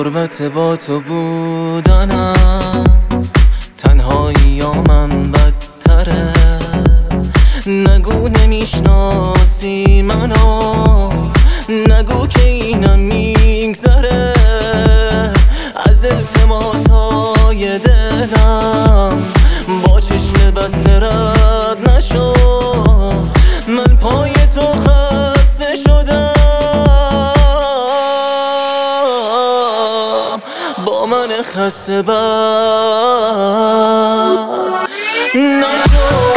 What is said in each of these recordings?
غربت با تو بودن است، تنهایی من بدتره. نگو نمیشناسی منو، نگو که اینم میگذره. از التماسهای دلم با چشم بسته رد نشو. من پای تو خسته شدم، با من خسته بد نشو.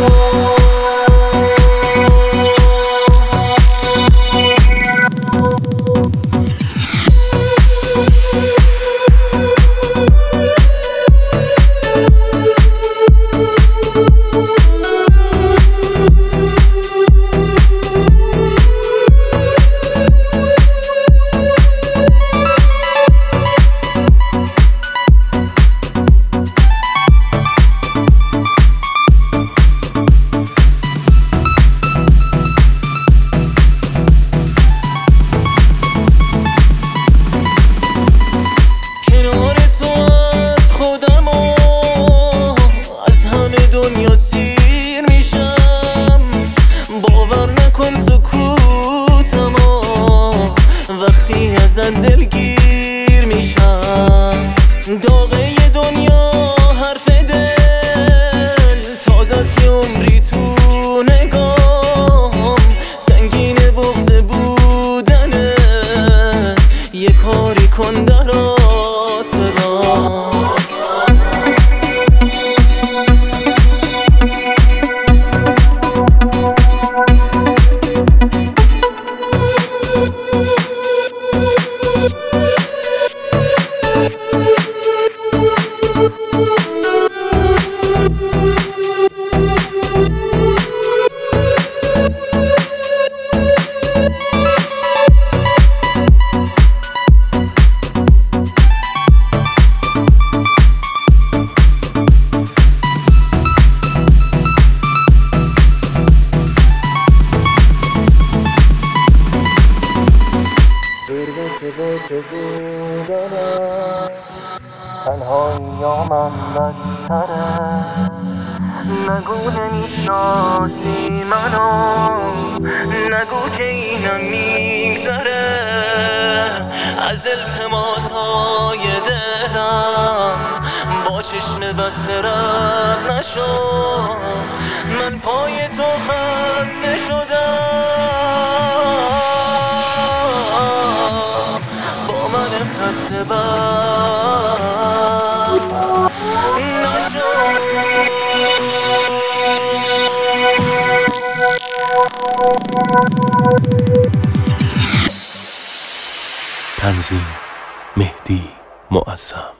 وقتی ازت دلگیر میشم، داغه دنیا حرف دل تازه از یه عمری تو نگام. سنگین بغض بودنه، یه کاری کن درات صدام. تنهایی من بدتره. نگو نمیشناسی منو، نگو که اینم میگذره. از التماسهای دلم با چشم بسته رد نشو. من پای تو خسته شدم، با من خسته بد نشو. تنظیم مهدی معظم.